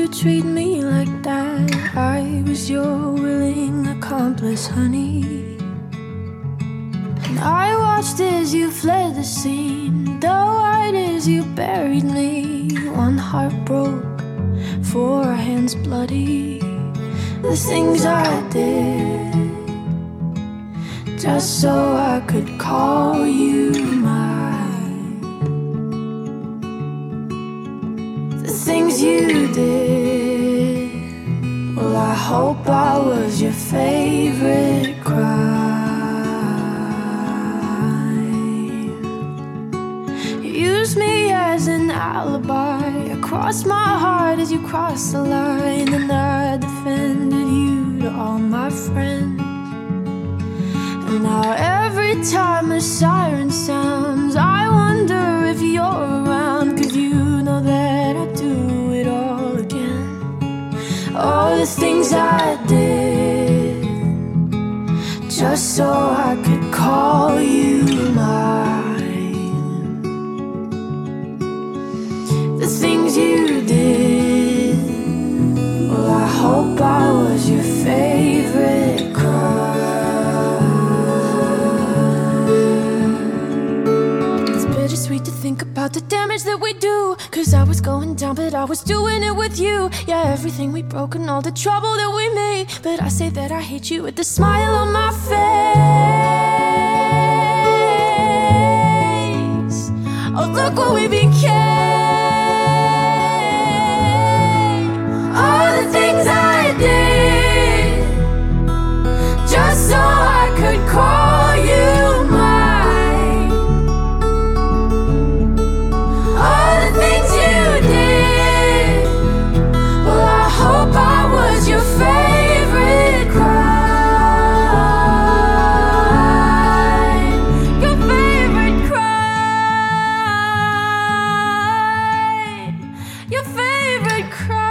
treat me like that. I was your willing accomplice, honey. And I watched as you fled the scene, though white as you buried me. One heart broke, four hands bloody. The things I did just so I could call you mine. The things you did, well, I hope I was your favorite crime. You used me as an alibi. I crossed my heart as you crossed the line, and I defended you to all my friends. And now every time a siren sounds, I wonder if you're around, 'cause you know that I'd do it all again. All the things I did just so I could call you mine. The things you did, well, I hope I was your favorite crime. Sweet to think about the damage that we do, 'cause I was going down but I was doing it with you. Yeah, everything we broke and all the trouble that we made, but I say that I hate you with the smile on my face. Oh, look what we became. All the things I did just so I could call you mine. Your favorite crime. Your favorite crime. Your favorite crime.